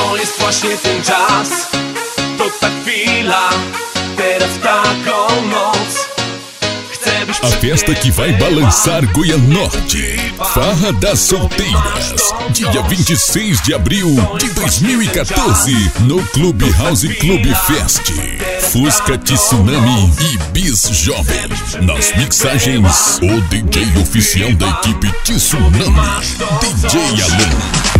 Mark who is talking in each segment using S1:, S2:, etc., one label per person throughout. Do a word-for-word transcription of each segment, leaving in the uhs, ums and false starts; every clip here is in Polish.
S1: To jest właśnie ten czas, to ta chwila, teraz w taką noc.
S2: A festa que vai balançar Goianorte, Farra das Solteiras, dia vinte e seis de abril de dois mil e quatorze, no Clube House Club Fest. Fusca Tsunami e Bis Jovem. Nas mixagens, o D J oficial da equipe Tsunami, D J Alan.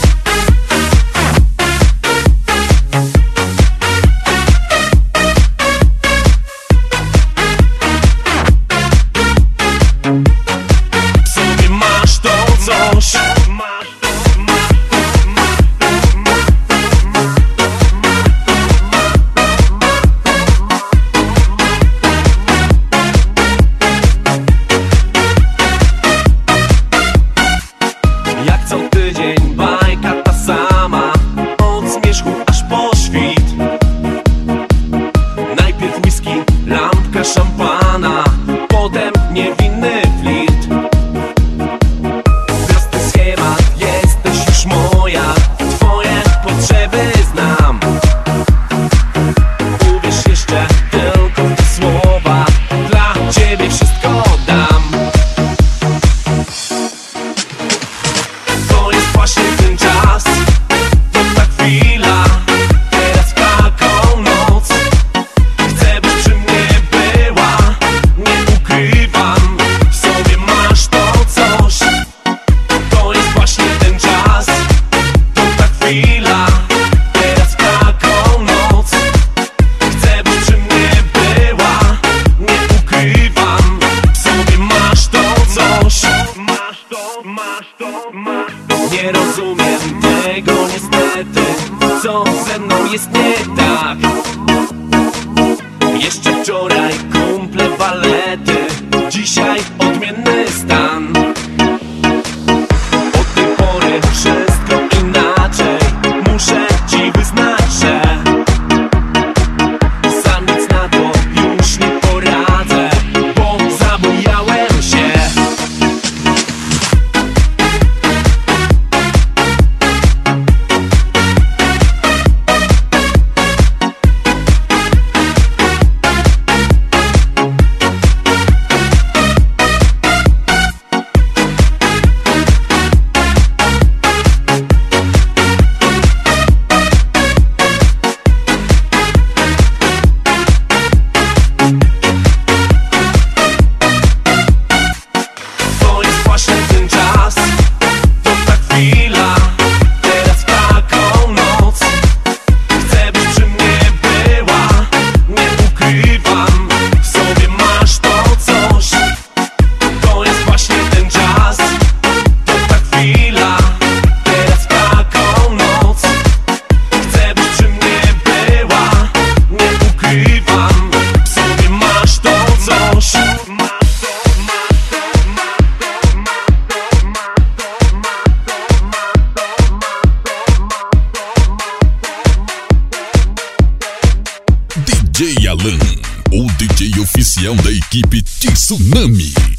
S1: Szampana, potem niewinny flirt. Prosty schemat, jesteś już moja, twoje potrzeby znam. Uwierz jeszcze tylko w te słowa, dla ciebie wszystko dam. To jest właśnie ten czas, to ta chwila, teraz w taką noc. Chcę, byś przy mnie nie rozumiem tego niestety, co ze mną jest nie tak. Jeszcze wczoraj kumple balety, dzisiaj odmienny stan. Od tej pory wszystko inaczej, muszę ci wyznać, że sam nic na to już nie poradzę, bo zabujałem się.
S2: D J Alan, o D J oficial da equipe Tsunami.